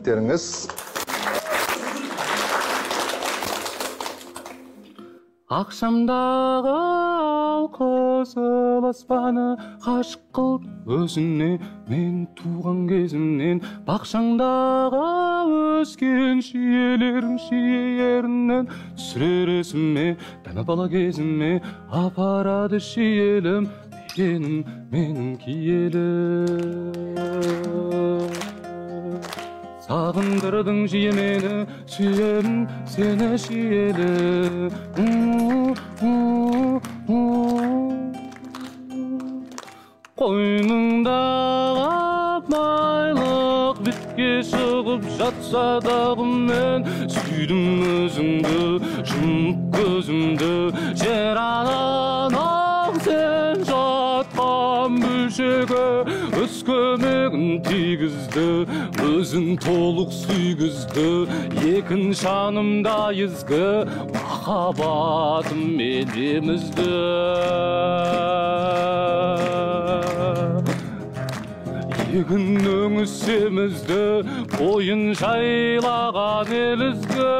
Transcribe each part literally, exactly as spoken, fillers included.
жігіттеріңіз. Ақшамдағы алқызыл аспаны ғашық қылып өзіне мен туған кезімнен, бақшаңдағы өскен шиелерің шиерінен түсірер есіме дана бала кезіме апарады шиелім дегенім менің киелім. Сағындырдың жиі мені, сүйемін сені шиелі. Қойныңдағы майлық бетке шығып жатса дағы мен сүйдім өзіңді, жұмып көзімді. Жер ананың сен жатқан бөлшегі өскемегін тигізді, өзін толық сүйгізді. Екін жанымда езгі махаббатым елемізді. Егін өңісемізді бойын жайлаған елізгі.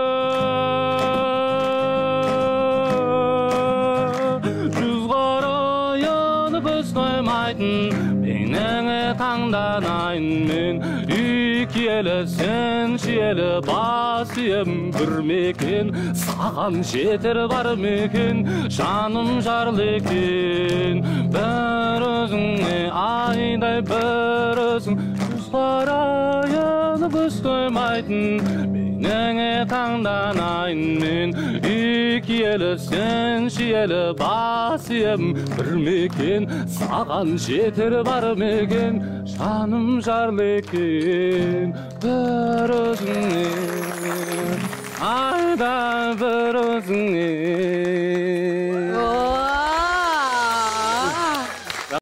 Жүз қарайын біз қоймайтын меніңе таңданайын мен. Үй киелі сен шиелі бас ием бір мекен, саған жетер бар мекен жаным жарлы екен. Бір өзіңе айдай бір өзің, жүз қарайын біз қоймайтын меніңе таңданайын мен. Үй киелі сен шиелі бас ием бір мекен, саған жетер бар мекен жаным жарлы екен. Бір өзіңе айдай бір өзіңе